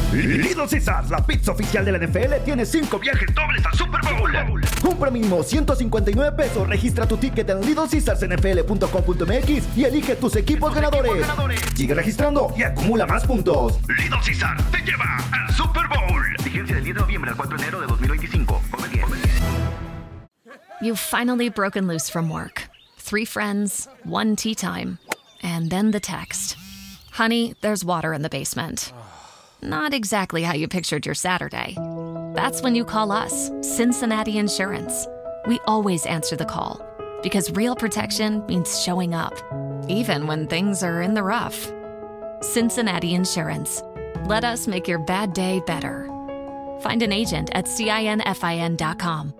Little Caesars, la pizza oficial de la NFL, tiene 5 viajes dobles al Super Bowl. Compra mínimo $159. Registra tu ticket en littlecaesarsnfl.com.mx y elige tus equipos ganadores. Sigue registrando y acumula más puntos. Little Caesars te lleva al Super Bowl. Vigencia del 10 de noviembre al 4 de enero de 2025. Come bien. You've finally broken loose from work. 3 friends, 1 tea time, and then the text. Honey, there's water in the basement. Not exactly how you pictured your Saturday. That's when you call us, Cincinnati Insurance. We always answer the call because real protection means showing up, even when things are in the rough. Cincinnati Insurance. Let us make your bad day better. Find an agent at CINFIN.com.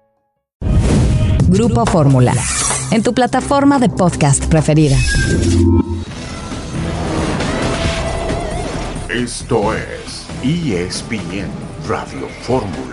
Grupo Fórmula, en tu plataforma de podcast preferida. Esto es ESPN Radio Fórmula.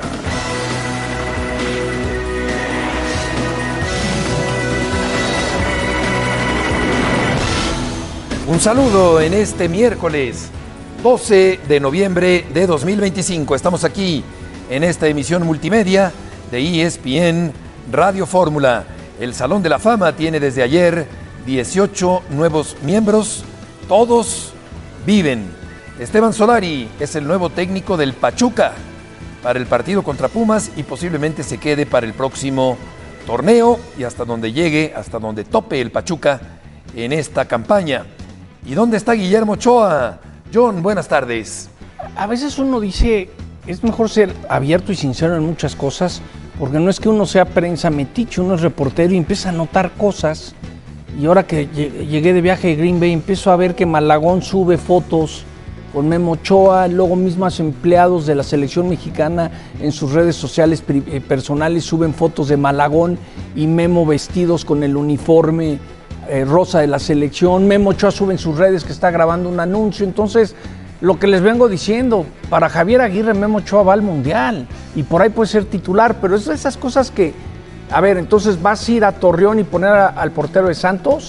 Un saludo en este miércoles 12 de noviembre de 2025. Estamos aquí en esta emisión multimedia de ESPN Radio Fórmula. El Salón de la Fama tiene desde ayer 18 nuevos miembros. Todos viven. Esteban Solari es el nuevo técnico del Pachuca para el partido contra Pumas y posiblemente se quede para el próximo torneo y hasta donde llegue, hasta donde tope el Pachuca en esta campaña. ¿Y dónde está Guillermo Ochoa? John, buenas tardes. A veces uno dice, es mejor ser abierto y sincero en muchas cosas, porque no es que uno sea prensa metiche, uno es reportero y empieza a notar cosas. Y ahora que llegué de viaje de Green Bay, empiezo a ver que Malagón sube fotos con Memo Ochoa, luego mismos empleados de la selección mexicana en sus redes sociales personales suben fotos de Malagón y Memo vestidos con el uniforme rosa de la selección. Memo Ochoa sube en sus redes que está grabando un anuncio. Entonces, lo que les vengo diciendo, para Javier Aguirre, Memo Ochoa va al Mundial y por ahí puede ser titular, pero es de esas cosas que, a ver, entonces vas a ir a Torreón y poner al portero de Santos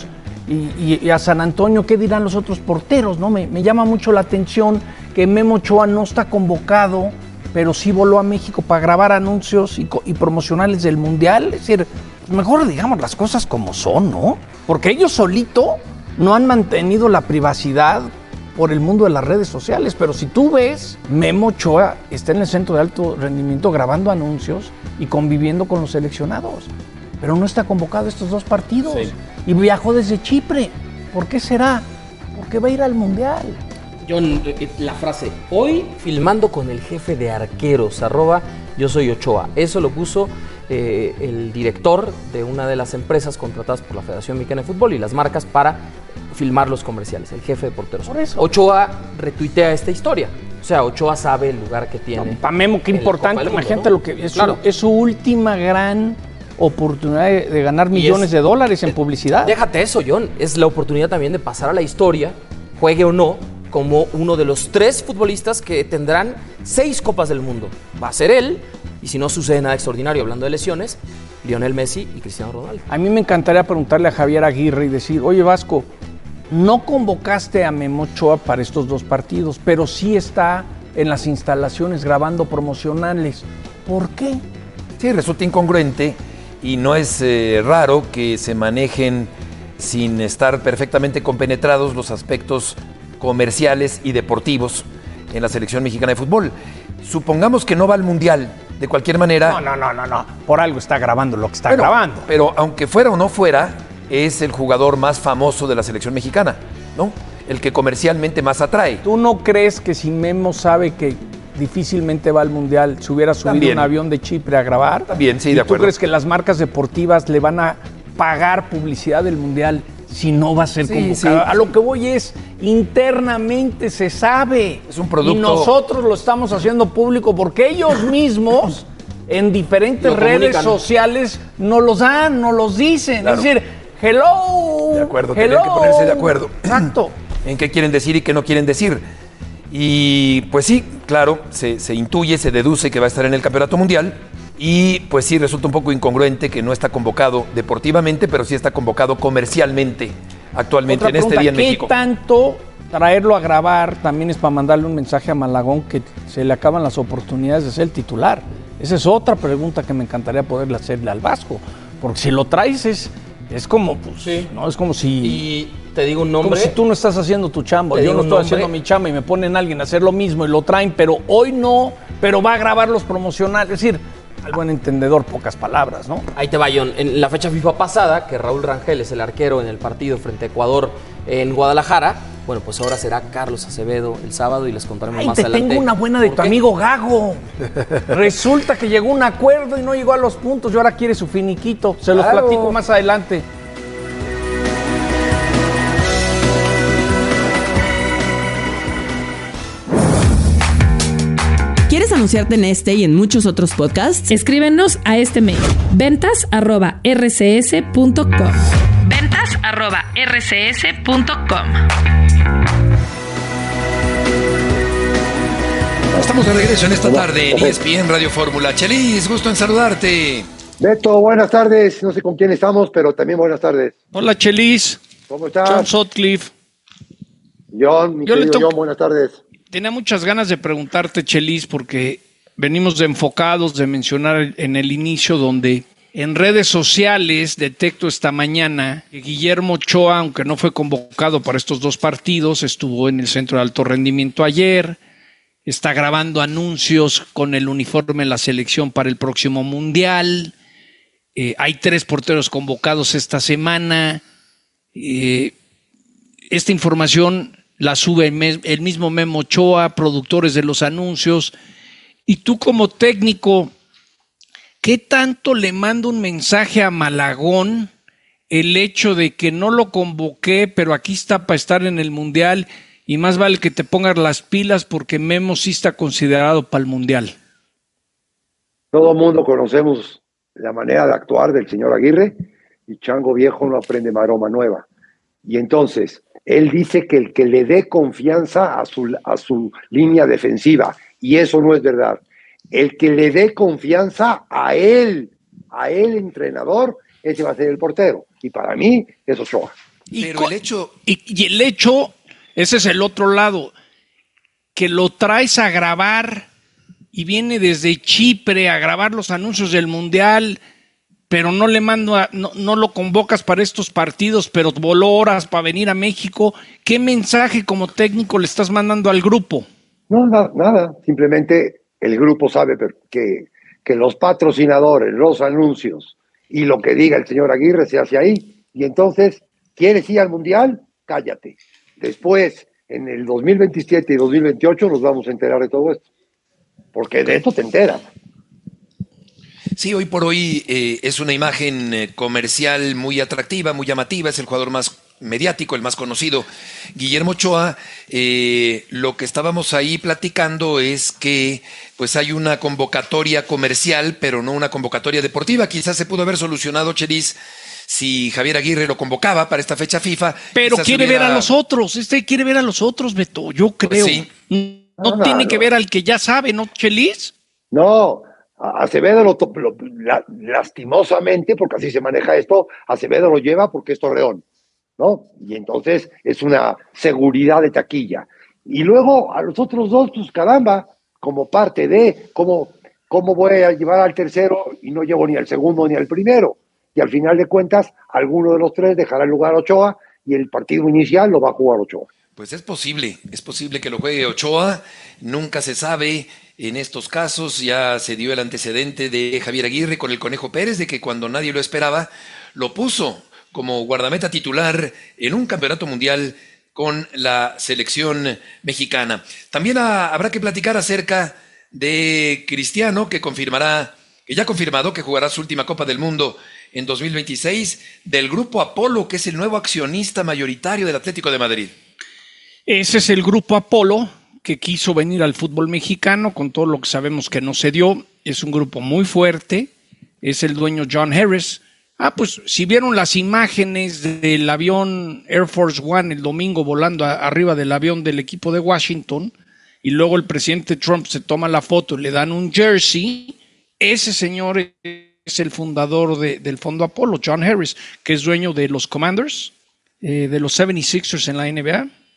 y a San Antonio, ¿qué dirán los otros porteros? ¿No? Me llama mucho la atención que Memo Ochoa no está convocado, pero sí voló a México para grabar anuncios y promocionales del Mundial. Es decir, mejor digamos las cosas como son, ¿no? Porque ellos solito no han mantenido la privacidad por el mundo de las redes sociales, pero si tú ves, Memo Ochoa está en el centro de alto rendimiento grabando anuncios y conviviendo con los seleccionados, pero no está convocado a estos 2 partidos. Sí. Y viajó desde Chipre. ¿Por qué será? Porque va a ir al Mundial. John, la frase, hoy filmando con el jefe de arqueros, @yo soy Ochoa. Eso lo puso el director de una de las empresas contratadas por la Federación Mexicana de Fútbol y las marcas para filmar los comerciales, el jefe de porteros. Por eso. Ochoa retuitea esta historia. O sea, Ochoa sabe el lugar que tiene. Para Memo, qué importante. Imagínate, ¿no? Lo que es, claro. Es su última gran oportunidad de ganar millones de dólares en publicidad. Déjate eso, John. Es la oportunidad también de pasar a la historia, juegue o no, como uno de los 3 futbolistas que tendrán 6 Copas del Mundo. Va a ser él, y si no sucede nada extraordinario, hablando de lesiones, Lionel Messi y Cristiano Ronaldo. A mí me encantaría preguntarle a Javier Aguirre y decir, oye Vasco, no convocaste a Memo Ochoa para estos 2 partidos, pero sí está en las instalaciones grabando promocionales. ¿Por qué? Sí, resulta incongruente y no es raro que se manejen sin estar perfectamente compenetrados los aspectos comerciales y deportivos en la selección mexicana de fútbol. Supongamos que no va al Mundial, de cualquier manera... No. Por algo está grabando lo que está grabando. Pero aunque fuera o no fuera, es el jugador más famoso de la selección mexicana, ¿no? El que comercialmente más atrae. ¿Tú no crees que si Memo sabe que difícilmente va al Mundial, se hubiera subido un avión de Chipre a grabar? También, sí, de acuerdo. ¿Tú crees que las marcas deportivas le van a pagar publicidad del Mundial si no va a ser convocado? Sí. A lo que voy es, internamente se sabe. Es un producto. Y nosotros lo estamos haciendo público porque ellos mismos en diferentes redes sociales nos los dan, nos los dicen. Claro. Es decir, hello. De acuerdo, tienen que ponerse de acuerdo. Exacto. En qué quieren decir y qué no quieren decir. Y pues sí, claro, se intuye, se deduce que va a estar en el Campeonato Mundial. Y pues sí, resulta un poco incongruente que no está convocado deportivamente, pero sí está convocado comercialmente actualmente. Otra en este pregunta, día en México. ¿Qué tanto traerlo a grabar también es para mandarle un mensaje a Malagón que se le acaban las oportunidades de ser el titular. Esa es otra pregunta que me encantaría poderle hacerle al Vasco, porque si lo traes es como, pues, sí, ¿no? Es como si... Y te digo un nombre. Como si tú no estás haciendo tu chamba, yo no estoy haciendo mi chamba y me ponen a alguien a hacer lo mismo y lo traen, pero hoy no, pero va a grabar los promocionales. Es decir, al buen entendedor, pocas palabras, ¿no? Ahí te va, John. En la fecha FIFA pasada, que Raúl Rangel es el arquero en el partido frente a Ecuador en Guadalajara, bueno, pues ahora será Carlos Acevedo el sábado y les contaremos más adelante. Tengo una buena de tu amigo Gago. Resulta que llegó a un acuerdo y no llegó a los puntos y ahora quiere su finiquito. Se los platico más adelante. ¿Quieres anunciarte en este y en muchos otros podcasts? Escríbenos a este mail: ventas@rcs.com. ventas@rcs.com. Estamos de regreso en esta tarde en ESPN Radio Fórmula. Chelis, gusto en saludarte. Beto, buenas tardes. No sé con quién estamos, pero también buenas tardes. Hola, Chelis. ¿Cómo estás? John Sutcliffe. John, mi querido John, buenas tardes. Tenía muchas ganas de preguntarte, Chelis, porque venimos enfocados de mencionar en el inicio donde en redes sociales detecto esta mañana que Guillermo Ochoa, aunque no fue convocado para estos dos partidos, estuvo en el Centro de Alto Rendimiento ayer, está grabando anuncios con el uniforme de la selección para el próximo Mundial, hay 3 porteros convocados esta semana, esta información la sube el mismo Memo Ochoa, productores de los anuncios. Y tú como técnico, ¿qué tanto le manda un mensaje a Malagón el hecho de que no lo convoqué, pero aquí está para estar en el Mundial y más vale que te pongas las pilas porque Memo sí está considerado para el Mundial? Todo el mundo conocemos la manera de actuar del señor Aguirre y Chango Viejo no aprende maroma nueva. Y entonces... él dice que el que le dé confianza a su línea defensiva, y eso no es verdad. El que le dé confianza a él entrenador, ese va a ser el portero. Y para mí es Ochoa. Pero el hecho... Y el hecho, ese es el otro lado, que lo traes a grabar y viene desde Chipre a grabar los anuncios del Mundial, pero no le mando no lo convocas para estos partidos, pero voló horas para venir a México. ¿Qué mensaje como técnico le estás mandando al grupo? No, nada. Simplemente el grupo sabe que los patrocinadores, los anuncios y lo que diga el señor Aguirre se hace ahí. Y entonces, ¿quieres ir al Mundial? Cállate. Después, en el 2027 y 2028 nos vamos a enterar de todo esto. Porque de esto te enteras. Sí, hoy por hoy es una imagen comercial muy atractiva, muy llamativa, es el jugador más mediático, el más conocido, Guillermo Ochoa. Lo que estábamos ahí platicando es que pues hay una convocatoria comercial, pero no una convocatoria deportiva. Quizás se pudo haber solucionado, Chelis, si Javier Aguirre lo convocaba para esta fecha FIFA. Pero quiere ver a los otros, quiere ver a los otros, Beto, yo creo. Sí. No tiene que ver al que ya sabe, ¿no, Chelis? No. Acevedo lastimosamente, porque así se maneja esto, Acevedo lo lleva porque es Torreón, ¿no? Y entonces es una seguridad de taquilla. Y luego a los otros dos, pues caramba, como parte de cómo voy a llevar al tercero y no llevo ni al segundo ni al primero. Y al final de cuentas, alguno de los 3 dejará el lugar a Ochoa y el partido inicial lo va a jugar Ochoa. Pues es posible que lo juegue Ochoa, nunca se sabe. En estos casos ya se dio el antecedente de Javier Aguirre con el Conejo Pérez, de que cuando nadie lo esperaba, lo puso como guardameta titular en un campeonato mundial con la selección mexicana. También habrá que platicar acerca de Cristiano, que ya ha confirmado que jugará su última Copa del Mundo en 2026, del Grupo Apolo, que es el nuevo accionista mayoritario del Atlético de Madrid. Ese es el Grupo Apolo, que quiso venir al fútbol mexicano, con todo lo que sabemos que no se dio. Es un grupo muy fuerte, es el dueño John Harris. Pues si vieron las imágenes del avión Air Force One el domingo volando arriba del avión del equipo de Washington, y luego el presidente Trump se toma la foto y le dan un jersey, ese señor es el fundador del Fondo Apolo, John Harris, que es dueño de los Commanders, de los 76ers en la NBA,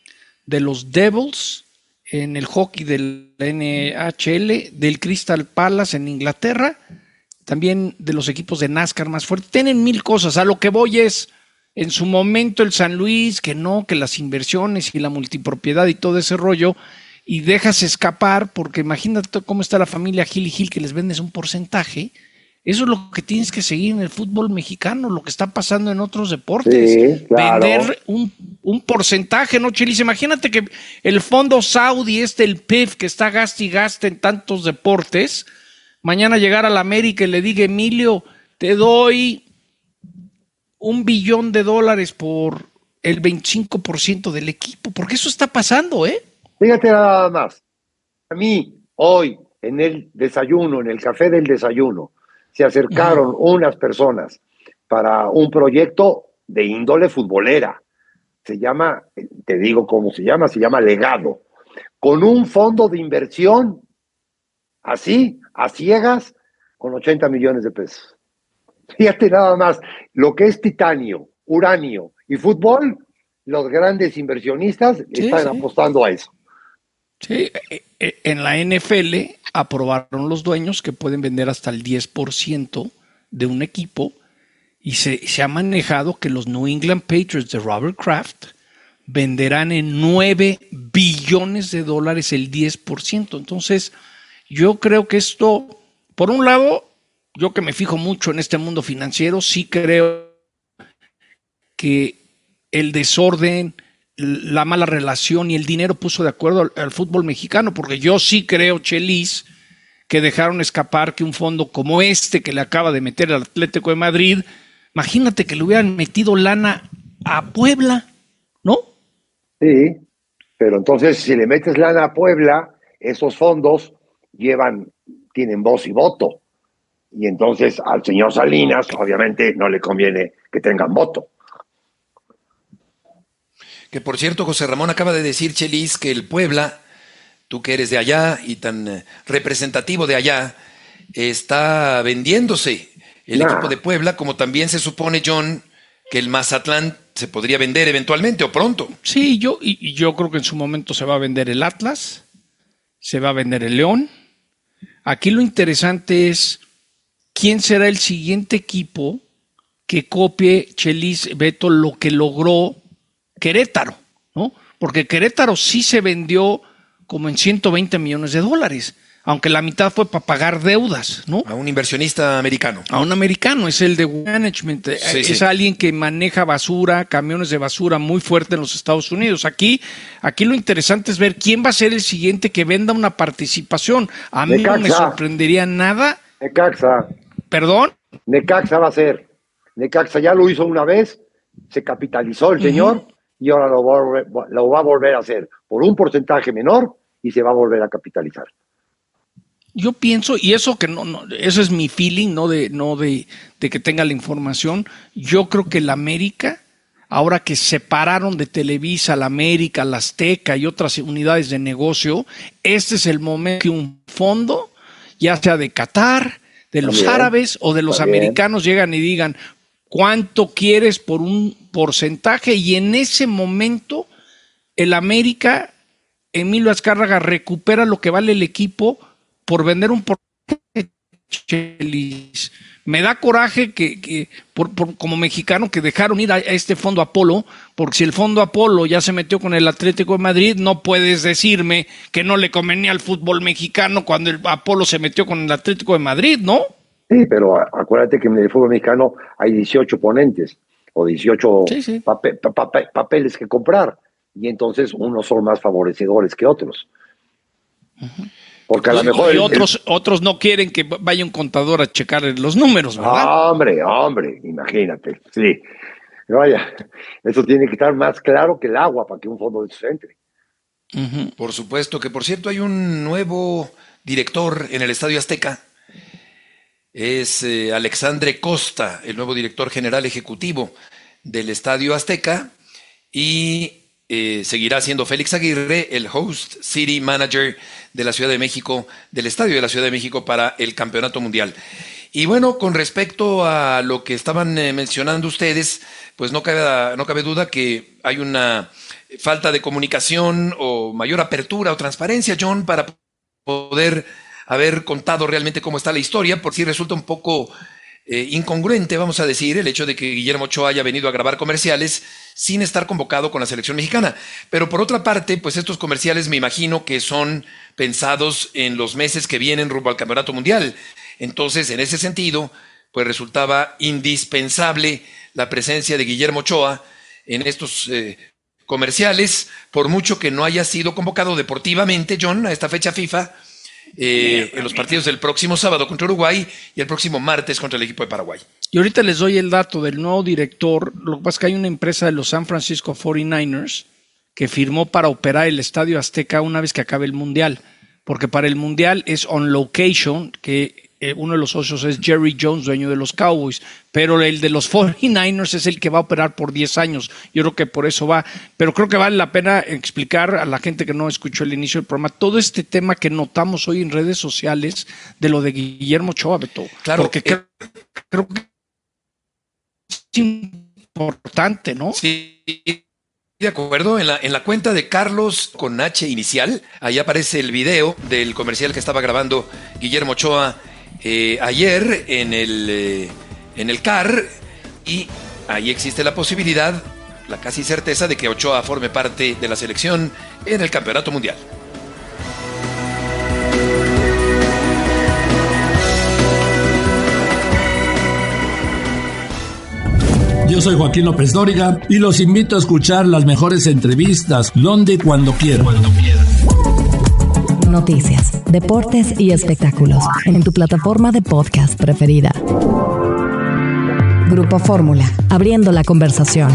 de los Devils en el hockey del NHL, del Crystal Palace en Inglaterra, también de los equipos de NASCAR más fuertes. Tienen 1000 cosas. A lo que voy es, en su momento el San Luis, que las inversiones y la multipropiedad y todo ese rollo, y dejas escapar, porque imagínate cómo está la familia Gil y Gil, que les vendes un porcentaje. Eso es lo que tienes que seguir en el fútbol mexicano, lo que está pasando en otros deportes. Sí, claro. Vender un porcentaje, ¿no, Chelis? Imagínate que el fondo saudí, el PIF, que está gaste y gaste en tantos deportes, mañana llegar a la América y le diga, Emilio, te doy $1 billón por el 25% del equipo, porque eso está pasando, ¿eh? Fíjate nada más. A mí, hoy, en el desayuno, en el café del desayuno, se acercaron unas personas para un proyecto de índole futbolera. Se llama, te digo cómo se llama Legado, con un fondo de inversión, así, a ciegas, con 80 millones de pesos. Fíjate nada más, lo que es titanio, uranio y fútbol, los grandes inversionistas están apostando a eso. Sí, en la NFL aprobaron los dueños que pueden vender hasta el 10% de un equipo y se ha manejado que los New England Patriots de Robert Kraft venderán en $9 billones el 10%. Entonces, yo creo que esto, por un lado, yo que me fijo mucho en este mundo financiero, sí creo que el desorden, la mala relación y el dinero puso de acuerdo al fútbol mexicano, porque yo sí creo, Chelis, que dejaron escapar que un fondo como que le acaba de meter al Atlético de Madrid, imagínate que le hubieran metido lana a Puebla, ¿no? Sí, pero entonces si le metes lana a Puebla, esos fondos tienen voz y voto, y entonces al señor Salinas obviamente no le conviene que tengan voto. Que por cierto, José Ramón acaba de decir, Chelis, que el Puebla, tú que eres de allá y tan representativo de allá, está vendiéndose el equipo de Puebla, como también se supone, John, que el Mazatlán se podría vender eventualmente o pronto. Sí, yo creo que en su momento se va a vender el Atlas, se va a vender el León. Aquí lo interesante es quién será el siguiente equipo que copie, Chelis, Beto, lo que logró Querétaro, ¿no? Porque Querétaro sí se vendió como en $120 millones, aunque la mitad fue para pagar deudas, ¿no? A un inversionista americano. A un americano, es el de management, es alguien que maneja basura, camiones de basura muy fuerte en los Estados Unidos. Aquí lo interesante es ver quién va a ser el siguiente que venda una participación. A mí no me sorprendería nada. Necaxa. ¿Perdón? Necaxa va a ser. Necaxa ya lo hizo una vez, se capitalizó el señor, y ahora lo va a volver a hacer por un porcentaje menor y se va a volver a capitalizar. Yo pienso, y eso eso es mi feeling, no de que tenga la información. Yo creo que la América, ahora que separaron de Televisa, la América, la Azteca y otras unidades de negocio, este es el momento que un fondo, ya sea de Qatar, de los árabes o de los americanos, llegan y digan cuánto quieres por un porcentaje, y en ese momento el América, Emilio Azcárraga, recupera lo que vale el equipo por vender un porcentaje. Me da coraje que como mexicano, que dejaron ir a este fondo Apolo, porque si el fondo Apolo ya se metió con el Atlético de Madrid, no puedes decirme que no le convenía al fútbol mexicano cuando el Apolo se metió con el Atlético de Madrid, ¿no? Sí, pero acuérdate que en el fútbol mexicano hay 18 ponentes o 18 papeles que comprar, y entonces unos son más favorecedores que otros. Porque a lo mejor... Y otros no quieren que vaya un contador a checar los números, ¿verdad? Hombre, imagínate. Sí. Vaya, eso tiene que estar más claro que el agua para que un fondo de eso entre. Por supuesto, que por cierto hay un nuevo director en el Estadio Azteca. Es Alexandre Costa, el nuevo director general ejecutivo del Estadio Azteca, y seguirá siendo Félix Aguirre, el host city manager de la Ciudad de México, del Estadio de la Ciudad de México para el Campeonato Mundial. Y bueno, con respecto a lo que estaban mencionando ustedes, pues no cabe duda que hay una falta de comunicación o mayor apertura o transparencia, John, para poder haber contado realmente cómo está la historia, por si resulta un poco incongruente, vamos a decir, el hecho de que Guillermo Ochoa haya venido a grabar comerciales sin estar convocado con la selección mexicana. Pero por otra parte, pues estos comerciales me imagino que son pensados en los meses que vienen rumbo al Campeonato Mundial. Entonces, en ese sentido, pues resultaba indispensable la presencia de Guillermo Ochoa en estos comerciales, por mucho que no haya sido convocado deportivamente, John, a esta fecha FIFA, en los partidos del próximo sábado contra Uruguay y el próximo martes contra el equipo de Paraguay. Y ahorita les doy el dato del nuevo director. Lo que pasa es que hay una empresa de los San Francisco 49ers que firmó para operar el Estadio Azteca una vez que acabe el Mundial, porque para el Mundial es on location, que uno de los socios es Jerry Jones, dueño de los Cowboys, pero el de los 49ers es el que va a operar por 10 años. Yo creo que por eso va, pero creo que vale la pena explicar a la gente que no escuchó el inicio del programa todo este tema que notamos hoy en redes sociales de lo de Guillermo Ochoa, Beto. Claro, porque creo que es importante, ¿no? Sí, de acuerdo. En la cuenta de Carlos con H inicial, ahí aparece el video del comercial que estaba grabando Guillermo Ochoa ayer en el CAR, y ahí existe la posibilidad, la casi certeza de que Ochoa forme parte de la selección en el Campeonato Mundial. Yo soy Joaquín López Dóriga y los invito a escuchar las mejores entrevistas donde y cuando quieran. Noticias, deportes y espectáculos en tu plataforma de podcast preferida. Grupo Fórmula, abriendo la conversación.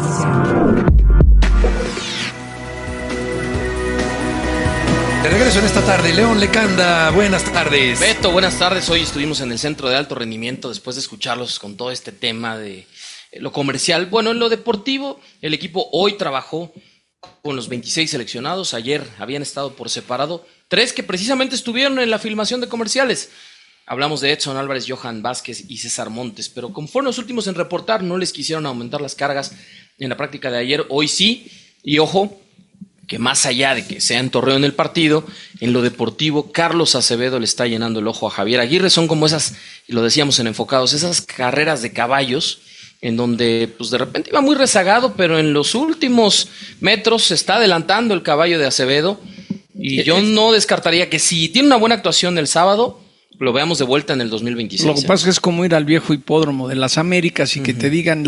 De regreso en esta tarde, León Lecanda, buenas tardes. Beto, buenas tardes. Hoy estuvimos en el Centro de Alto Rendimiento después de escucharlos con todo este tema de lo comercial. Bueno, en lo deportivo, el equipo hoy trabajó con los 26 seleccionados. Ayer habían estado por separado 3 que precisamente estuvieron en la filmación de comerciales. Hablamos de Edson Álvarez, Johan Vázquez y César Montes, pero como fueron los últimos en reportar, no les quisieron aumentar las cargas en la práctica de ayer. Hoy sí, y ojo, que más allá de que sea en Torreón el partido, en lo deportivo, Carlos Acevedo le está llenando el ojo a Javier Aguirre. Son como esas, y lo decíamos en Enfocados, esas carreras de caballos en donde pues de repente iba muy rezagado, pero en los últimos metros se está adelantando el caballo de Acevedo, y yo no descartaría que si tiene una buena actuación el sábado, lo veamos de vuelta en el 2026. Lo que pasa es que es como ir al viejo hipódromo de las Américas y que te digan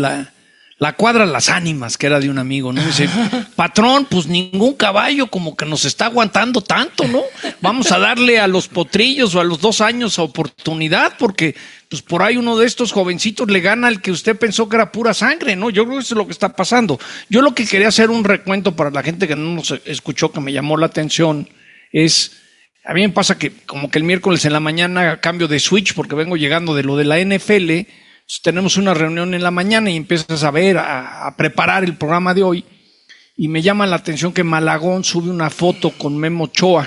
la cuadra Las Ánimas, que era de un amigo, ¿no? Y dice, patrón, pues ningún caballo como que nos está aguantando tanto, ¿no? Vamos a darle a los potrillos o a los 2 años oportunidad, porque pues por ahí uno de estos jovencitos le gana al que usted pensó que era pura sangre, ¿no? Yo creo que eso es lo que está pasando. Yo lo que quería hacer un recuento para la gente que no nos escuchó, que me llamó la atención, es, a mí me pasa que como que el miércoles en la mañana cambio de switch porque vengo llegando de lo de la NFL. Tenemos una reunión en la mañana y empiezas a ver, a preparar el programa de hoy, y me llama la atención que Malagón sube una foto con Memo Ochoa.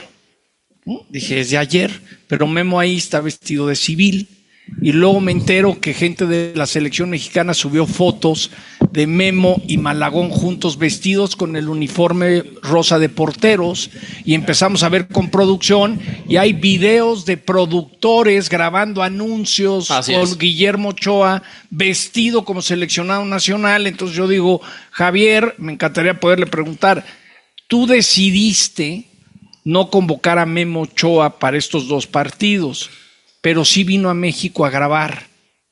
Dije, es de ayer, pero Memo ahí está vestido de civil. Y luego me entero que gente de la selección mexicana subió fotos de Memo y Malagón juntos vestidos con el uniforme rosa de porteros, y empezamos a ver con producción y hay videos de productores grabando anuncios con Guillermo Ochoa vestido como seleccionado nacional. Entonces yo digo, Javier, me encantaría poderle preguntar, tú decidiste no convocar a Memo Ochoa para estos 2 partidos, pero sí vino a México a grabar.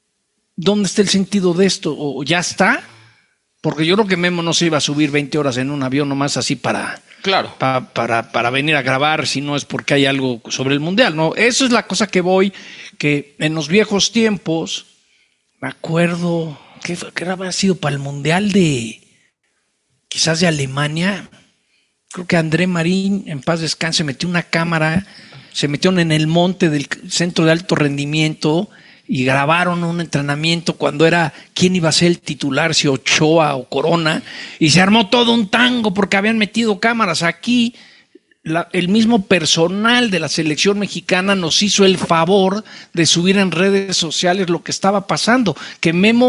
¿Dónde está el sentido de esto? ¿O ya está? Porque yo creo que Memo no se iba a subir 20 horas en un avión nomás así para venir a grabar, si no es porque hay algo sobre el Mundial, ¿no? Eso es la cosa que voy, que en los viejos tiempos, me acuerdo, que habrá sido para el Mundial quizás de Alemania, creo que André Marín, en paz descanse, metió una cámara, se metieron en el monte del Centro de Alto Rendimiento y grabaron un entrenamiento cuando era quién iba a ser el titular, si Ochoa o Corona, y se armó todo un tango porque habían metido cámaras. Aquí el mismo personal de la selección mexicana nos hizo el favor de subir en redes sociales lo que estaba pasando, que Memo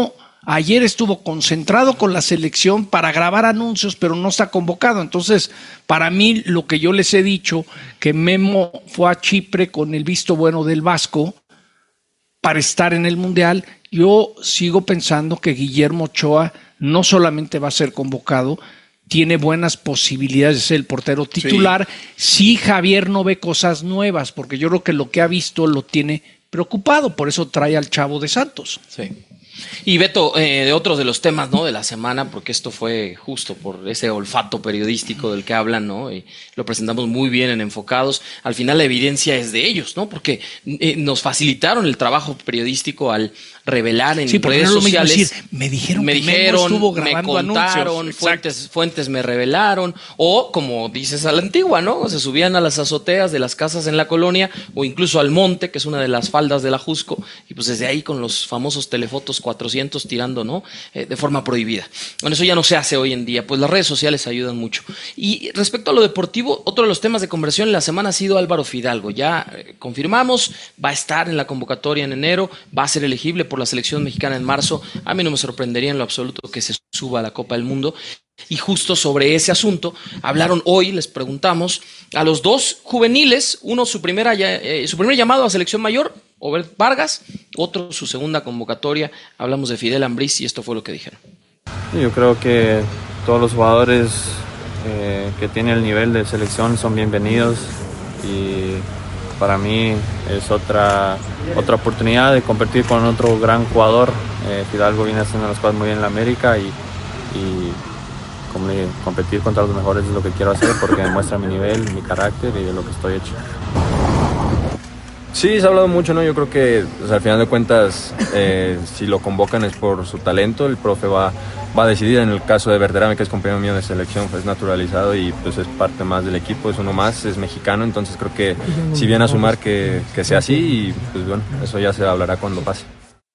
Ayer estuvo concentrado con la selección para grabar anuncios, pero no está convocado. Entonces, para mí, lo que yo les he dicho, que Memo fue a Chipre con el visto bueno del Vasco para estar en el Mundial, yo sigo pensando que Guillermo Ochoa no solamente va a ser convocado, tiene buenas posibilidades de ser el portero titular, si Javier no ve cosas nuevas, porque yo creo que lo que ha visto lo tiene preocupado, por eso trae al chavo de Santos. Sí. Y Beto, de otros de los temas, ¿no?, de la semana, porque esto fue justo por ese olfato periodístico del que hablan, ¿no? Y lo presentamos muy bien en Enfocados. Al final la evidencia es de ellos, ¿no? Porque nos facilitaron el trabajo periodístico al revelar en redes sociales. Decir, me dijeron, estuvo grabando me contaron, fuentes me revelaron, o como dices a la antigua, ¿no? Se subían a las azoteas de las casas en la colonia, o incluso al monte, que es una de las faldas de la Jusco, y pues desde ahí con los famosos telefotos 400 tirando, ¿no? De forma prohibida. Bueno, eso ya no se hace hoy en día, pues las redes sociales ayudan mucho. Y respecto a lo deportivo, otro de los temas de conversación en la semana ha sido Álvaro Fidalgo. Ya confirmamos, va a estar en la convocatoria en enero, va a ser elegible por la selección mexicana en marzo. A mí no me sorprendería en lo absoluto que se suba a la Copa del Mundo. Y justo sobre ese asunto hablaron hoy, les preguntamos a los dos juveniles, uno su primer llamado a selección mayor, Obed Vargas, otro su segunda convocatoria. Hablamos de Fidel Ambriz y esto fue lo que dijeron. Yo creo que todos los jugadores que tienen el nivel de selección son bienvenidos, y para mí es otra oportunidad de competir con otro gran jugador. Fidalgo viene haciendo las cosas muy bien en la América, y competir contra los mejores es lo que quiero hacer, porque demuestra mi nivel, mi carácter y de lo que estoy hecho. Sí, se ha hablado mucho, ¿no? Yo creo que al final de cuentas, si lo convocan es por su talento. El profe va a decidir. En el caso de Verderame, que es compañero mío de selección, pues naturalizado y pues es parte más del equipo, es uno más, es mexicano. Entonces creo que si viene a sumar que sea así, y pues bueno, eso ya se hablará cuando pase.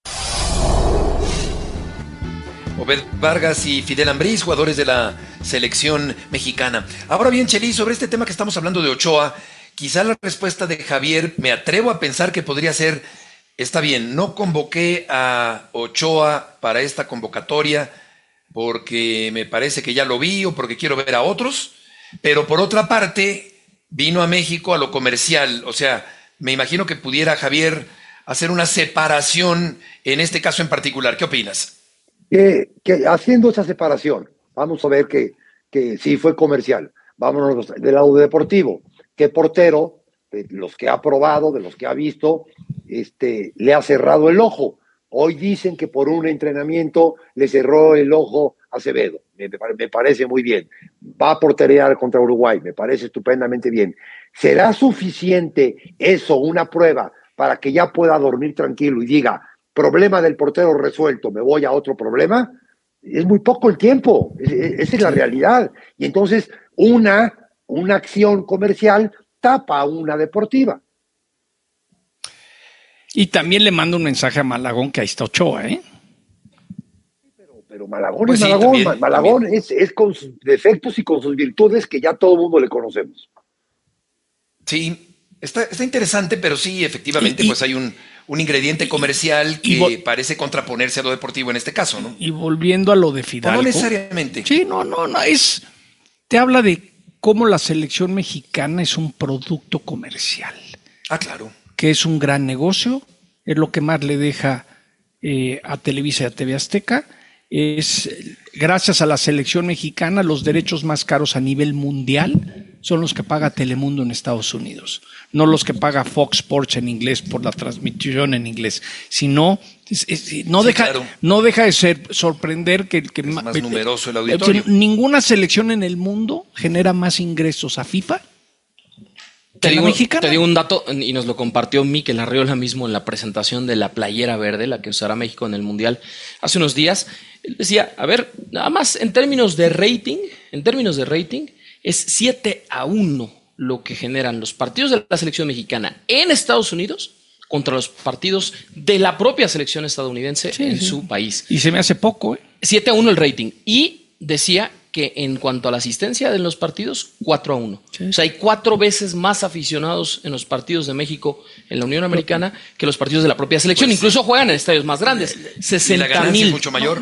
Obed Vargas y Fidel Ambriz, jugadores de la selección mexicana. Ahora bien, Chelis, sobre este tema que estamos hablando de Ochoa, quizá la respuesta de Javier, me atrevo a pensar que podría ser: está bien, no convoqué a Ochoa para esta convocatoria porque me parece que ya lo vi o porque quiero ver a otros, pero por otra parte vino a México a lo comercial. O sea, me imagino que pudiera Javier hacer una separación en este caso en particular. ¿Qué opinas? Que haciendo esa separación, vamos a ver que sí fue comercial. Vámonos del lado deportivo. ¿Qué portero, de los que ha probado, de los que ha visto, le ha cerrado el ojo? Hoy dicen que por un entrenamiento le cerró el ojo a Acevedo. Me parece muy bien. Va a porterear contra Uruguay. Me parece estupendamente bien. ¿Será suficiente eso, una prueba, para que ya pueda dormir tranquilo y diga: problema del portero resuelto, me voy a otro problema? Es muy poco el tiempo. Esa es la realidad. Y entonces una acción comercial tapa una deportiva. Y también le mando un mensaje a Malagón, que ahí está Ochoa, ¿eh? Pero Malagón pues es Malagón. Sí, Malagón es con sus defectos y con sus virtudes que ya todo el mundo le conocemos. Sí, está interesante, pero sí, efectivamente, pues hay un ingrediente comercial que parece contraponerse a lo deportivo en este caso, ¿no? Y volviendo a lo de Fidalgo. No necesariamente. Sí, no, te habla de cómo la selección mexicana es un producto comercial. Ah, claro. Que es un gran negocio, es lo que más le deja a Televisa y a TV Azteca. Es gracias a la selección mexicana, los derechos más caros a nivel mundial son los que paga Telemundo en Estados Unidos, no los que paga Fox Sports en inglés por la transmisión en inglés, sino no deja de ser sorprender que es más numeroso el auditorio. Ninguna selección en el mundo genera más ingresos a FIFA. Te digo un dato, y nos lo compartió Mikel Arriola mismo en la presentación de la playera verde, la que usará México en el Mundial hace unos días. Él decía, a ver, nada más en términos de rating, es 7-1 lo que generan los partidos de la selección mexicana en Estados Unidos contra los partidos de la propia selección estadounidense en su país. Y se me hace poco, 7-1 el rating. Y decía que en cuanto a la asistencia en los partidos, 4-1. Sí. O sea, hay 4 veces más aficionados en los partidos de México en la Unión Americana que los partidos de la propia selección. Pues, incluso juegan en estadios más grandes. 60,000. Mucho mayor.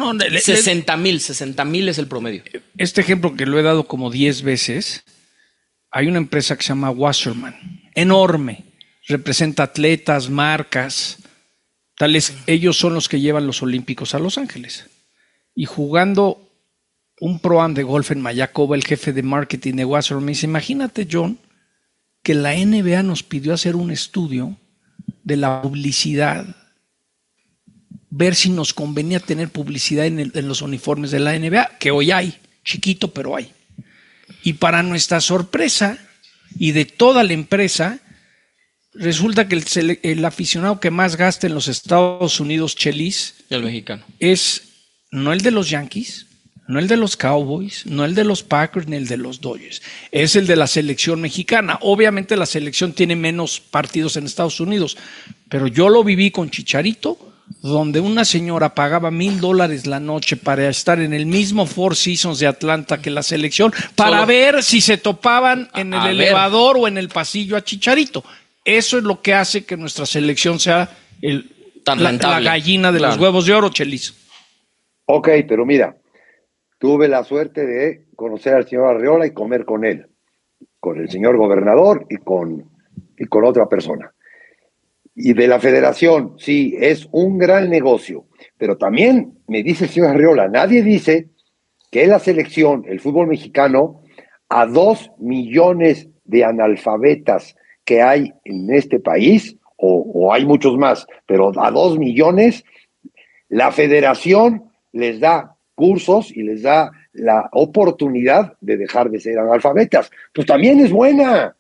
60,000 es el promedio. Este ejemplo que lo he dado como 10 veces, hay una empresa que se llama Wasserman, enorme, representa atletas, marcas, tales. Ellos son los que llevan los Olímpicos a Los Ángeles. Y jugando un Pro-Am de golf en Mayakoba, el jefe de marketing de Wasserman me dice, imagínate, John, que la NBA nos pidió hacer un estudio de la publicidad, ver si nos convenía tener publicidad en los uniformes de la NBA, que hoy hay, chiquito, pero hay. Y para nuestra sorpresa y de toda la empresa, resulta que el aficionado que más gasta en los Estados Unidos, Chelis, el mexicano, es no el de los Yankees, no el de los Cowboys, no el de los Packers, ni el de los Dodgers. Es el de la selección mexicana. Obviamente la selección tiene menos partidos en Estados Unidos, pero yo lo viví con Chicharito, donde una señora pagaba $1,000 la noche para estar en el mismo Four Seasons de Atlanta que la selección, para ver si se topaban en el elevador o en el pasillo a Chicharito. Eso es lo que hace que nuestra selección sea la gallina de los huevos de oro, Chelis. Ok, pero mira, tuve la suerte de conocer al señor Arriola y comer con él, con el señor gobernador y con otra persona. Y de la federación, sí, es un gran negocio, pero también me dice el señor Arriola, nadie dice que la selección, el fútbol mexicano, a 2 millones de analfabetas que hay en este país, o hay muchos más, pero a 2 millones, la federación les da cursos y les da la oportunidad de dejar de ser analfabetas. Pues también es buena.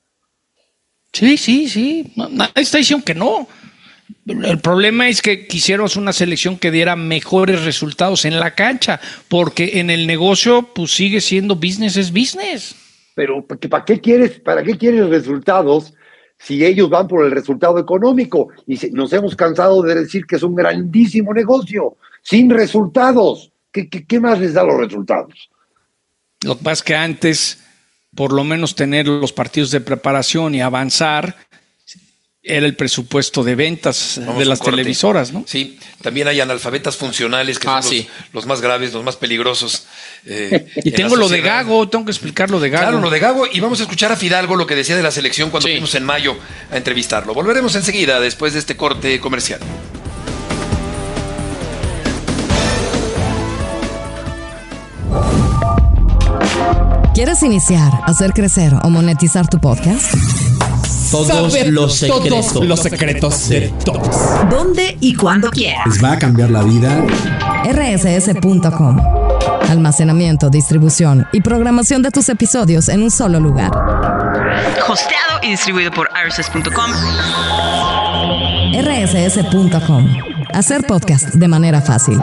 Sí. Nadie está diciendo que no. El problema es que quisiéramos una selección que diera mejores resultados en la cancha, porque en el negocio pues sigue siendo business es business. Pero ¿para qué quieres resultados si ellos van por el resultado económico? Y nos hemos cansado de decir que es un grandísimo negocio, sin resultados. ¿Qué más les da los resultados? Lo que pasa es que antes, por lo menos tener los partidos de preparación y avanzar, era el presupuesto de ventas de las televisoras, ¿no? Sí, también hay analfabetas funcionales que son los más graves, los más peligrosos. Y tengo lo de Gago, tengo que explicar lo de Gago. Claro, lo de Gago, y vamos a escuchar a Fidalgo lo que decía de la selección cuando fuimos en mayo a entrevistarlo. Volveremos enseguida después de este corte comercial. ¿Quieres iniciar, hacer crecer o monetizar tu podcast? Todos los secretos de todos. ¿Dónde y cuándo quieras? Les va a cambiar la vida. RSS.com. Almacenamiento, distribución y programación de tus episodios en un solo lugar. Hosteado y distribuido por RSS.com. RSS.com. Hacer podcast de manera fácil.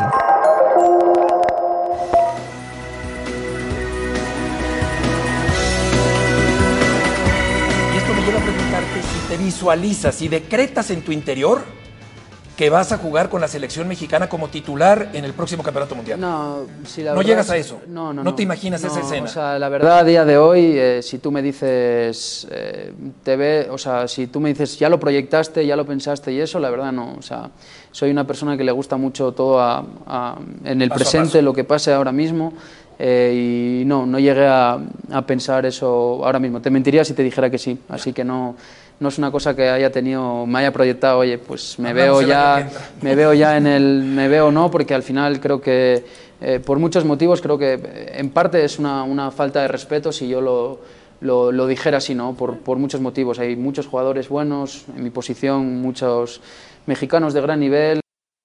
Visualizas y decretas en tu interior que vas a jugar con la selección mexicana como titular en el próximo campeonato mundial. No, si la no verdad llegas a eso. No te imaginas esa escena. O sea, la verdad, a día de hoy, si tú me dices, si tú me dices, ya lo proyectaste, ya lo pensaste y eso, la verdad no. O sea, soy una persona que le gusta mucho todo en el presente, lo que pase ahora mismo. Y no llegué a pensar eso ahora mismo. Te mentiría si te dijera que sí. Así que no es una cosa que me haya proyectado, oye, pues me veo ya no, porque al final creo que por muchos motivos creo que en parte es una falta de respeto si yo lo dijera así, ¿no? Por muchos motivos. Hay muchos jugadores buenos en mi posición, muchos mexicanos de gran nivel.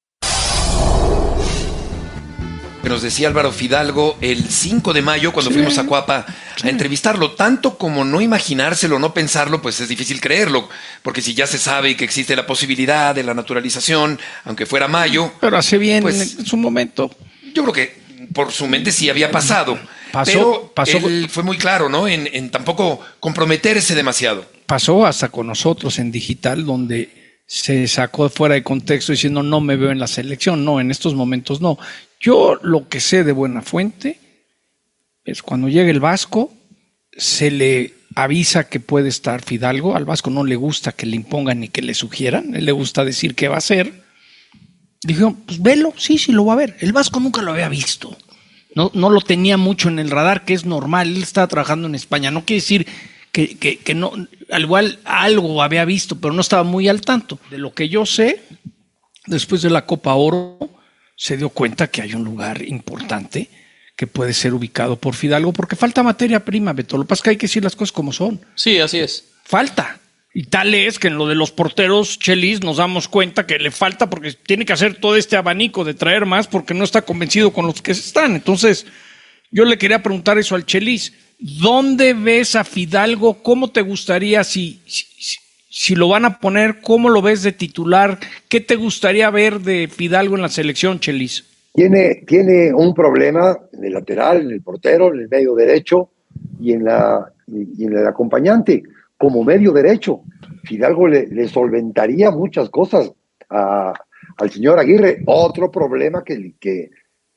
Nos decía Álvaro Fidalgo el 5 de mayo cuando fuimos a Coapa a entrevistarlo. Tanto como no imaginárselo, no pensarlo, pues es difícil creerlo, porque si ya se sabe que existe la posibilidad de la naturalización, aunque fuera mayo. Pero hace bien pues, en su momento. Yo creo que por su mente sí había pasado. Pero él fue muy claro, ¿no? En tampoco comprometerse demasiado. Pasó hasta con nosotros en digital, donde se sacó fuera de contexto diciendo no me veo en la selección. No, en estos momentos no. Yo lo que sé de buena fuente, es cuando llega el Vasco, se le avisa que puede estar Fidalgo. Al Vasco no le gusta que le impongan ni que le sugieran, él le gusta decir qué va a hacer. Dijeron, pues velo, sí lo va a ver. El Vasco nunca lo había visto. No lo tenía mucho en el radar, que es normal. Él estaba trabajando en España. No quiere decir que no, al igual algo había visto, pero no estaba muy al tanto. De lo que yo sé, después de la Copa Oro, se dio cuenta que hay un lugar importante que puede ser ubicado por Fidalgo, porque falta materia prima, Beto. Lo que pasa es que hay que decir las cosas como son. Sí, así es. Falta. Y tal es que en lo de los porteros, Chelis, nos damos cuenta que le falta porque tiene que hacer todo este abanico de traer más porque no está convencido con los que están. Entonces, yo le quería preguntar eso al Chelis. ¿Dónde ves a Fidalgo? ¿Cómo te gustaría si lo van a poner? ¿Cómo lo ves de titular? ¿Qué te gustaría ver de Fidalgo en la selección, Chelis? Tiene un problema en el lateral, en el portero, en el medio derecho y en el acompañante. Como medio derecho, Fidalgo le solventaría muchas cosas al señor Aguirre. Otro problema que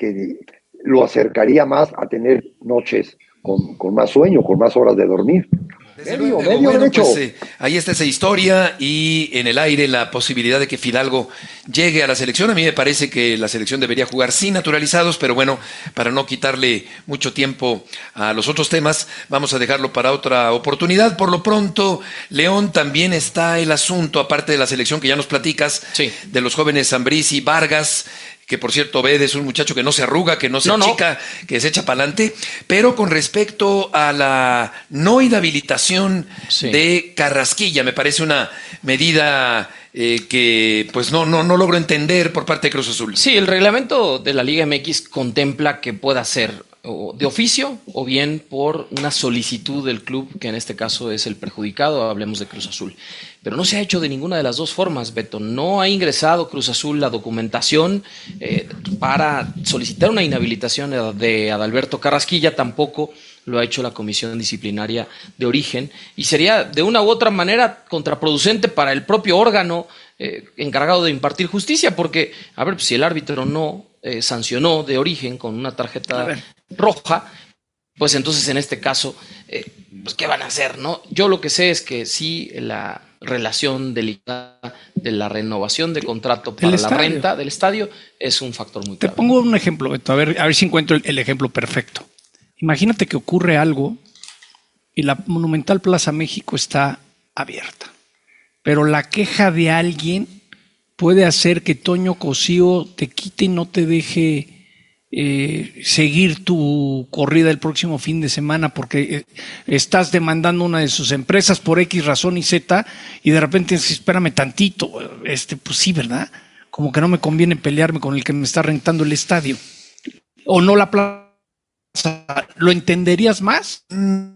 lo acercaría más a tener noches con más sueño, con más horas de dormir. Medio derecho. Pues, ahí está esa historia y en el aire la posibilidad de que Fidalgo llegue a la selección. A mí me parece que la selección debería jugar sin naturalizados, pero bueno, para no quitarle mucho tiempo a los otros temas, vamos a dejarlo para otra oportunidad. Por lo pronto, León, también está el asunto, aparte de la selección que ya nos platicas, de los jóvenes Ambriz y Vargas, que por cierto, Ved es un muchacho que no se arruga, que no se achica, que se echa para adelante, pero con respecto a la no inhabilitación de Carrasquilla, me parece una medida que pues no logro entender por parte de Cruz Azul. Sí, el reglamento de la Liga MX contempla que pueda ser o de oficio o bien por una solicitud del club, que en este caso es el perjudicado, hablemos de Cruz Azul. Pero no se ha hecho de ninguna de las dos formas, Beto. No ha ingresado Cruz Azul la documentación para solicitar una inhabilitación de Adalberto Carrasquilla, tampoco lo ha hecho la Comisión Disciplinaria de Origen, y sería de una u otra manera contraproducente para el propio órgano encargado de impartir justicia, porque, a ver, pues, si el árbitro no sancionó de Origen con una tarjeta roja, pues entonces en este caso, pues ¿qué van a hacer, no? Yo lo que sé es que sí, la relación delicada de la renovación de contrato para la renta del estadio es un factor muy clave. Te pongo un ejemplo, Beto, a ver si encuentro el ejemplo perfecto. Imagínate que ocurre algo y la Monumental Plaza México está abierta, pero la queja de alguien puede hacer que Toño Cosío te quite y no te deje seguir tu corrida el próximo fin de semana porque estás demandando una de sus empresas por X razón y Z, y de repente dices, espérame tantito, pues sí, ¿verdad? Como que no me conviene pelearme con el que me está rentando el estadio. O no la plaza. ¿Lo entenderías más?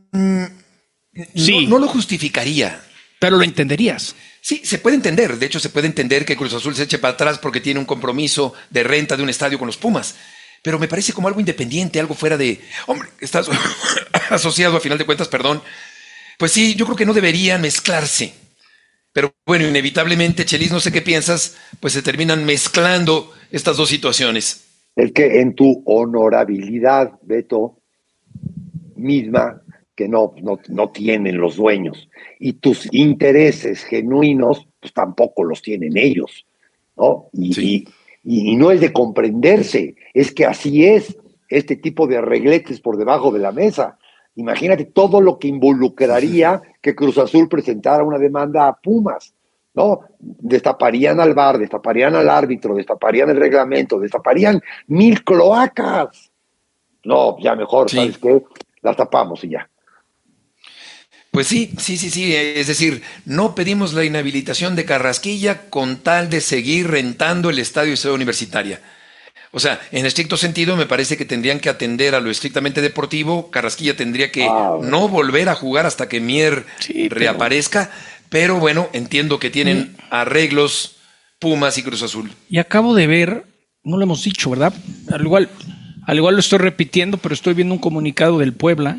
Sí. No lo justificaría. Pero lo entenderías. Sí, se puede entender. De hecho, se puede entender que Cruz Azul se eche para atrás porque tiene un compromiso de renta de un estadio con los Pumas. Pero me parece como algo independiente, algo fuera de... Hombre, estás asociado a final de cuentas, perdón. Pues sí, yo creo que no deberían mezclarse. Pero bueno, inevitablemente, Chelis, no sé qué piensas, pues se terminan mezclando estas dos situaciones. Es que en tu honorabilidad, Beto, misma, que no tienen los dueños, y tus intereses genuinos, pues tampoco los tienen ellos, ¿no? Y no es de comprenderse, es que así es este tipo de arregletes por debajo de la mesa. Imagínate todo lo que involucraría que Cruz Azul presentara una demanda a Pumas, ¿no? Destaparían al VAR, destaparían al árbitro, destaparían el reglamento, destaparían 1000 cloacas. No, ya mejor, ¿sabes qué? Las tapamos y ya. Pues sí, es decir, no pedimos la inhabilitación de Carrasquilla con tal de seguir rentando el estadio de Ciudad Universitaria. O sea, en estricto sentido me parece que tendrían que atender a lo estrictamente deportivo. Carrasquilla tendría que no volver a jugar hasta que Mier reaparezca, pero bueno, entiendo que tienen arreglos Pumas y Cruz Azul. Y acabo de ver, no lo hemos dicho, ¿verdad? Al igual lo estoy repitiendo, pero estoy viendo un comunicado del Puebla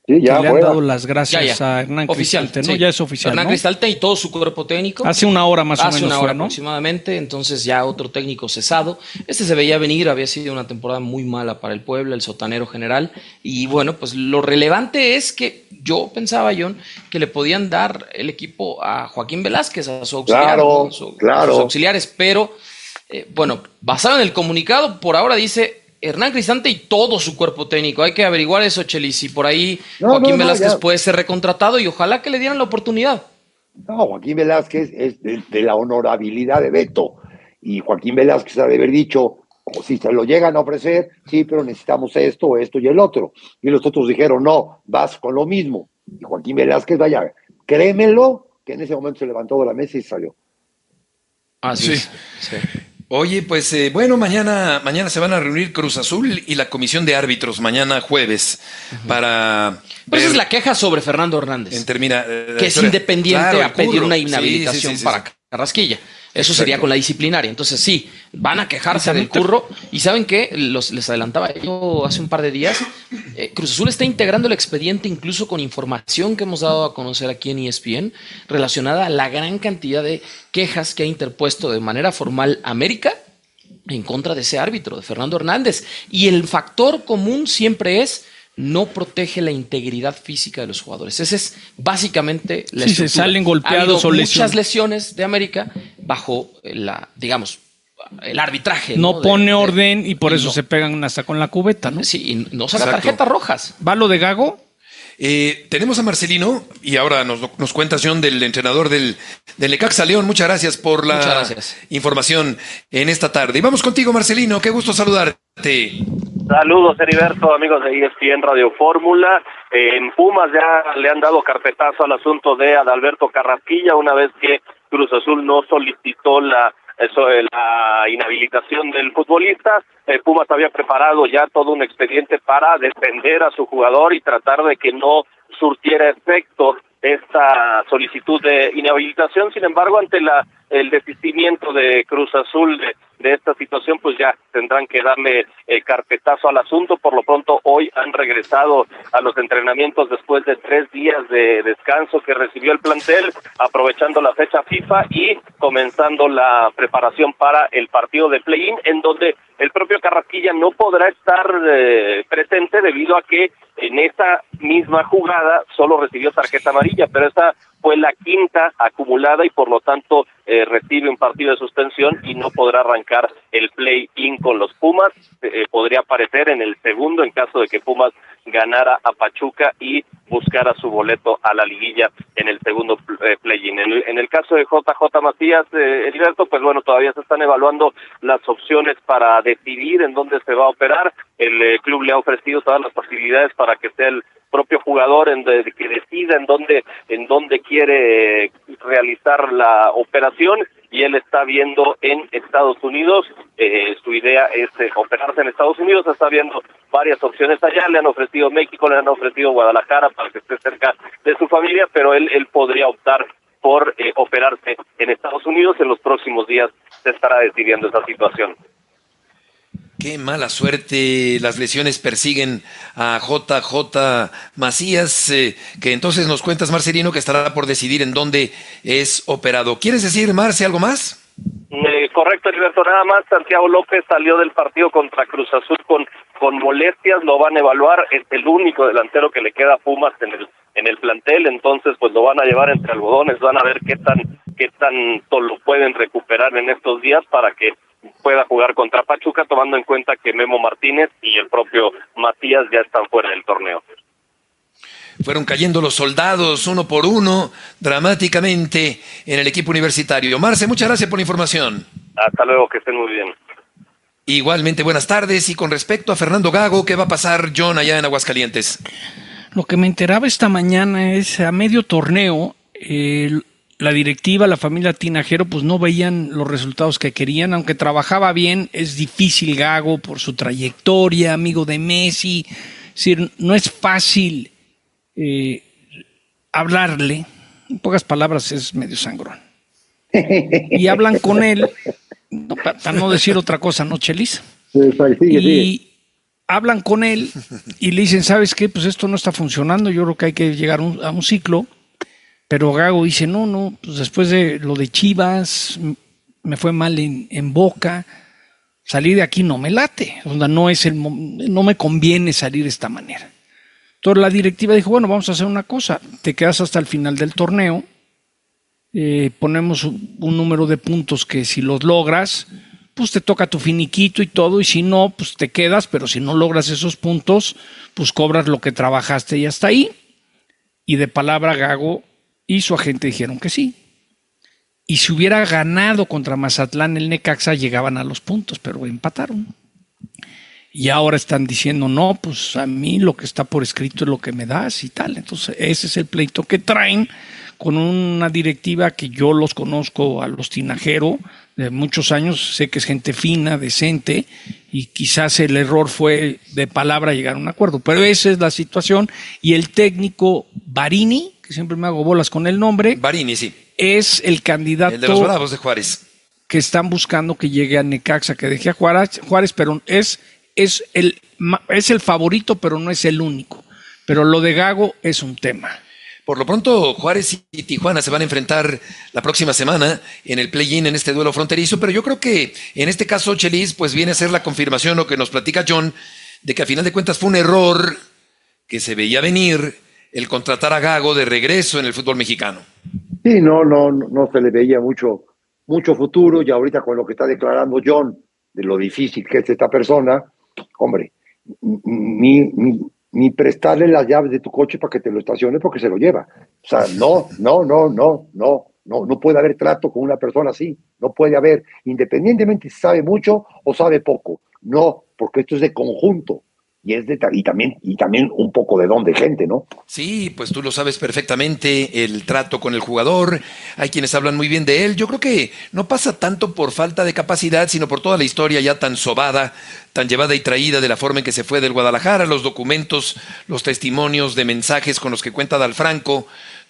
Sí, ya que le han juega. dado las gracias Ya. a Hernán Oficial, Cristante, ¿no? sí. Ya es oficial, Hernán ¿no? Cristante y todo su cuerpo técnico. Hace una hora más o menos Hace una hora fue, ¿no? aproximadamente, entonces ya otro técnico cesado. Este se veía venir, había sido una temporada muy mala para el Puebla, el sotanero general. Y bueno, pues lo relevante es que yo pensaba, John, que le podían dar el equipo a Joaquín Velázquez, a su auxiliar, Claro, ¿no? A sus claro. auxiliares, pero bueno, basado en el comunicado, por ahora dice Hernán Cristante y todo su cuerpo técnico. Hay que averiguar eso, Chelis, si por ahí Joaquín Velázquez ya. puede ser recontratado y ojalá que le dieran la oportunidad. No, Joaquín Velázquez es de la honorabilidad de Beto. Y Joaquín Velázquez ha de haber dicho, o si se lo llegan a ofrecer, sí, pero necesitamos esto y el otro. Y los otros dijeron, no, vas con lo mismo. Y Joaquín Velázquez, vaya, créemelo, que en ese momento se levantó de la mesa y salió. Así Sí. es. Sí. Oye, pues bueno, mañana se van a reunir Cruz Azul y la comisión de árbitros, mañana jueves, para... Pero esa es la queja sobre Fernando Hernández, que es independiente Claro, a pedir curro. una inhabilitación Sí. para Carrasquilla. Eso sería Exacto. con la disciplinaria. Entonces sí, van a quejarse del curro. Y ¿saben qué? Les adelantaba yo hace un par de días. Cruz Azul está integrando el expediente incluso con información que hemos dado a conocer aquí en ESPN relacionada a la gran cantidad de quejas que ha interpuesto de manera formal América en contra de ese árbitro, de Fernando Hernández. Y el factor común siempre es no protege la integridad física de los jugadores. Ese es básicamente la Sí, se estructura. salen Ha golpeados habido o muchas lesiones de América bajo el arbitraje. No pone de- orden y por y eso no. se pegan hasta con la cubeta, ¿no? Sí, y no saca Exacto. tarjetas rojas. ¿Va lo de Gago? Tenemos a Marcelino y ahora nos cuentas, John, del entrenador del Necaxa León. Muchas gracias por la Muchas gracias. información en esta tarde. Y vamos contigo, Marcelino. Qué gusto saludarte. Saludos, Heriberto, amigos de ESPN Radio Fórmula. En Pumas ya le han dado carpetazo al asunto de Adalberto Carrasquilla una vez que Cruz Azul no solicitó la inhabilitación del futbolista. Pumas había preparado ya todo un expediente para defender a su jugador y tratar de que no surtiera efecto esta solicitud de inhabilitación. Sin embargo, ante el desistimiento de Cruz Azul de esta situación, pues ya tendrán que darle carpetazo al asunto. Por lo pronto, hoy han regresado a los entrenamientos después de 3 días de descanso que recibió el plantel, aprovechando la fecha FIFA y comenzando la preparación para el partido de play-in, en donde el propio Carrasquilla no podrá estar presente debido a que en esa misma jugada solo recibió tarjeta amarilla, pero esa fue la quinta acumulada y por lo tanto recibe un partido de suspensión y no podrá arrancar el play-in con los Pumas. Podría aparecer en el segundo en caso de que Pumas ganara a Pachuca y buscara su boleto a la liguilla en el segundo play-in. En el caso de JJ Macías, Heriberto, pues bueno, todavía se están evaluando las opciones para decidir en dónde se va a operar. El club le ha ofrecido todas las posibilidades para que sea el propio jugador que decida en dónde quiere realizar la operación, y él está viendo en Estados Unidos. Su idea es operarse en Estados Unidos. Está viendo varias opciones allá. Le han ofrecido México, le han ofrecido Guadalajara para que esté cerca de su familia, pero él podría optar por operarse en Estados Unidos. En los próximos días se estará decidiendo esa situación. Qué mala suerte, las lesiones persiguen a JJ Macías, que entonces nos cuentas, Marcelino, que estará por decidir en dónde es operado. ¿Quieres decir, Marce, algo más? Correcto, Heriberto, nada más. Santiago López salió del partido contra Cruz Azul con molestias, lo van a evaluar, es el único delantero que le queda a Pumas en el plantel, entonces pues lo van a llevar entre algodones, van a ver qué tanto lo pueden recuperar en estos días para que pueda jugar contra Pachuca, tomando en cuenta que Memo Martínez y el propio Matías ya están fuera del torneo. Fueron cayendo los soldados uno por uno, dramáticamente, en el equipo universitario. Marce, muchas gracias por la información. Hasta luego, que estén muy bien. Igualmente, buenas tardes. Y con respecto a Fernando Gago, ¿qué va a pasar, John, allá en Aguascalientes? Lo que me enteraba esta mañana es a medio torneo, la directiva, la familia Tinajero, pues no veían los resultados que querían, aunque trabajaba bien. Es difícil Gago por su trayectoria, amigo de Messi. Es decir, no es fácil hablarle. En pocas palabras, es medio sangrón. Y hablan con él, para no decir otra cosa, ¿no, Chelis? Sigue. hablan con él y le dicen, ¿sabes qué? Pues esto no está funcionando, yo creo que hay que llegar a un ciclo. Pero Gago dice, no, pues después de lo de Chivas, me fue mal en Boca, salir de aquí no me late, o sea, no me conviene salir de esta manera. Entonces la directiva dijo, bueno, vamos a hacer una cosa, te quedas hasta el final del torneo, ponemos un número de puntos que si los logras, pues te toca tu finiquito y todo, y si no, pues te quedas, pero si no logras esos puntos, pues cobras lo que trabajaste y hasta ahí. Y de palabra Gago y su agente dijeron que sí. Y si hubiera ganado contra Mazatlán el Necaxa, llegaban a los puntos, pero empataron. Y ahora están diciendo, no, pues a mí lo que está por escrito es lo que me das y tal. Entonces ese es el pleito que traen con una directiva que yo los conozco a los Tinajero de muchos años, sé que es gente fina, decente, y quizás el error fue de palabra llegar a un acuerdo, pero esa es la situación. Y el técnico Barini, que siempre me hago bolas con el nombre, Barini, sí, es el candidato, el de los Bravos de Juárez, que están buscando que llegue a Necaxa, que deje a Juárez, pero es el favorito, pero no es el único. Pero lo de Gago es un tema. Por lo pronto, Juárez y Tijuana se van a enfrentar la próxima semana en el play-in, en este duelo fronterizo, pero yo creo que en este caso, Chelis, pues viene a ser la confirmación, lo que nos platica John, de que a final de cuentas fue un error que se veía venir el contratar a Gago de regreso en el fútbol mexicano. Sí, no se le veía mucho futuro, y ahorita con lo que está declarando John, de lo difícil que es esta persona, hombre, ni prestarle las llaves de tu coche para que te lo estacione porque se lo lleva. O sea, no puede haber trato con una persona así, no puede haber, independientemente si sabe mucho o sabe poco, no, porque esto es de conjunto. Y también un poco de don de gente, ¿no? Sí, pues tú lo sabes perfectamente, el trato con el jugador, hay quienes hablan muy bien de él. Yo creo que no pasa tanto por falta de capacidad, sino por toda la historia ya tan sobada, tan llevada y traída de la forma en que se fue del Guadalajara, los documentos, los testimonios de mensajes con los que cuenta Dalfranco,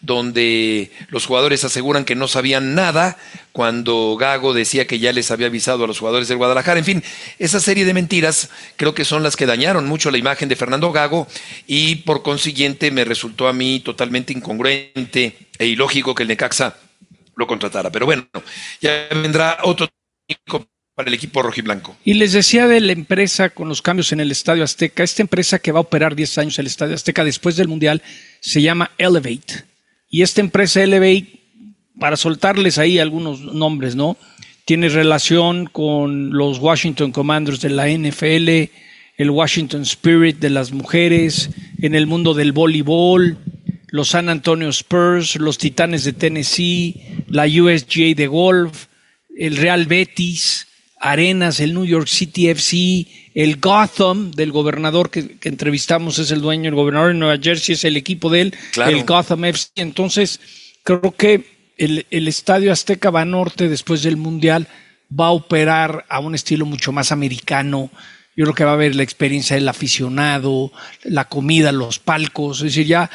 donde los jugadores aseguran que no sabían nada cuando Gago decía que ya les había avisado a los jugadores del Guadalajara. En fin, esa serie de mentiras creo que son las que dañaron mucho la imagen de Fernando Gago, y por consiguiente me resultó a mí totalmente incongruente e ilógico que el Necaxa lo contratara. Pero bueno, ya vendrá otro técnico para el equipo rojiblanco. Y les decía de la empresa con los cambios en el Estadio Azteca, esta empresa que va a operar 10 años el Estadio Azteca después del Mundial se llama Elevate. Y esta empresa Elevate, para soltarles ahí algunos nombres, ¿no? Tiene relación con los Washington Commanders de la NFL, el Washington Spirit de las mujeres, en el mundo del voleibol, los San Antonio Spurs, los Titanes de Tennessee, la USGA de golf, el Real Betis, Arenas, el New York City FC, el Gotham del gobernador que entrevistamos, es el dueño, el gobernador de Nueva Jersey es el equipo de él, claro. El Gotham FC. Entonces creo que el Estadio Azteca Banorte después del Mundial va a operar a un estilo mucho más americano. Yo creo que va a haber la experiencia del aficionado, la comida, los palcos, es decir, ya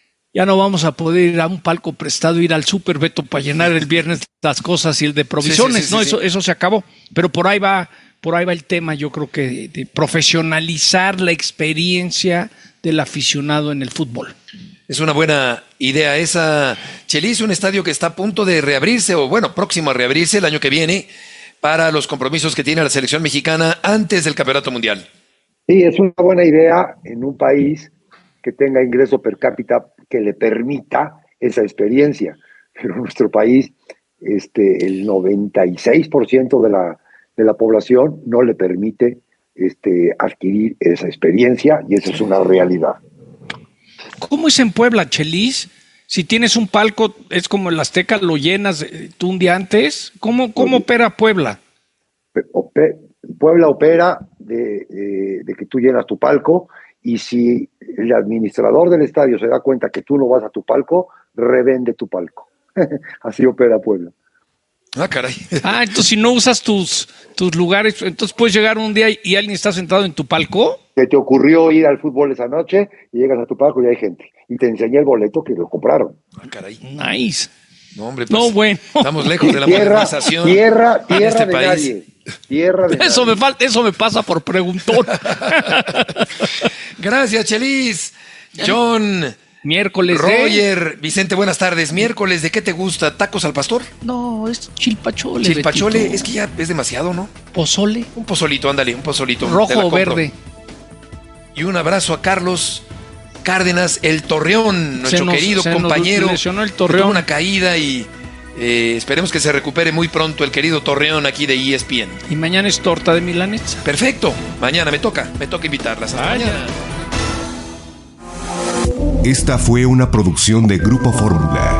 no vamos a poder ir a un palco prestado, ir al Super Beto para llenar el viernes las cosas y el de provisiones, sí, eso se acabó. Pero por ahí va el tema, yo creo que de profesionalizar la experiencia del aficionado en el fútbol. Es una buena idea esa, Chelis, un estadio que está a punto de reabrirse, o bueno, próximo a reabrirse el año que viene, para los compromisos que tiene la selección mexicana antes del Campeonato Mundial. Sí, es una buena idea en un país que tenga ingreso per cápita que le permita esa experiencia. Pero en nuestro país, el 96% de la población no le permite adquirir esa experiencia, y esa es una realidad. ¿Cómo es en Puebla, Chelis? Si tienes un palco, es como el Azteca, lo llenas tú un día antes. ¿Cómo opera Puebla? Puebla opera de que tú llenas tu palco, y si el administrador del estadio se da cuenta que tú no vas a tu palco, revende tu palco. Así opera Puebla. Ah, caray. Entonces si no usas tus lugares, entonces puedes llegar un día y alguien está sentado en tu palco. ¿Te ocurrió ir al fútbol esa noche y llegas a tu palco y hay gente? Y te enseñé el boleto que lo compraron. Ah, caray. Nice. No, hombre, pues, bueno. Estamos lejos de la modernización tierra en este de país. nadie. Tierra de Eso nadie. eso me pasa por preguntón. Gracias, Chelis. John. Miércoles Roger, Vicente, buenas tardes. Miércoles, ¿de qué te gusta? ¿Tacos al pastor? No, es chilpachole. Chilpachole, Betito. es que ya es demasiado, ¿no? Pozole. Un pozolito, ándale, un pozolito. Rojo o verde. Y un abrazo a Carlos Cárdenas, el Torreón, nuestro querido se nos compañero. lesionó el que Torreón. tuvo una caída y esperemos que se recupere muy pronto el querido Torreón aquí de ESPN. Y mañana es torta de milanesa. Perfecto, mañana me toca invitarlas. Hasta mañana. Esta fue una producción de Grupo Fórmula.